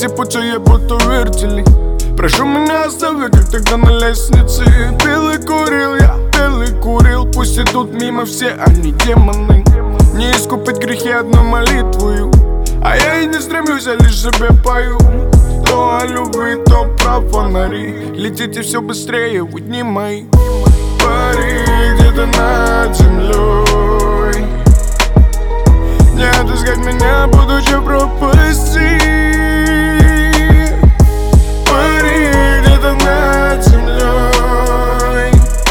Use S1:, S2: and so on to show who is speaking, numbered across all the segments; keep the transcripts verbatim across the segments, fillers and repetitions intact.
S1: эти пути я будто вертели. Прошу меня оставь, как тогда на лестнице. Пил и курил я, пил и курил. Пусть идут мимо все они демоны. Не искупить грехи одной молитвою. А я и не стремлюсь, я лишь себе пою. То о любви, то про фонари. Летите все быстрее, вы дни мои. Пари где-то над землей. Не отыскать меня, будучи в пропасти. Пари где-то над землей.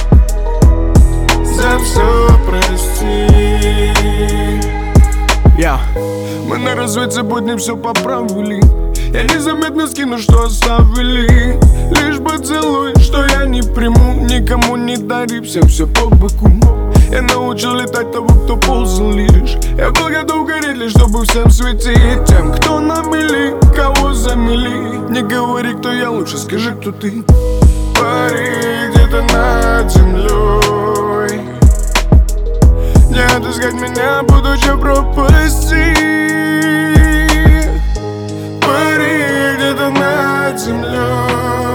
S1: За все прости. Я, мы на рассвете будем все поправили. Я незаметно скину, что оставили. Лишь поцелуй, что я не приму. Никому не дари, всем все по боку. Я научил летать того, кто ползал лишь. Я был готов гореть лишь, чтобы всем светить. Тем, кто на мели, кого замели. Не говори, кто я, лучше скажи, кто ты. Пари где-то над землей. Не отыскать меня, будучи в пропасти. Пари где-то над землей.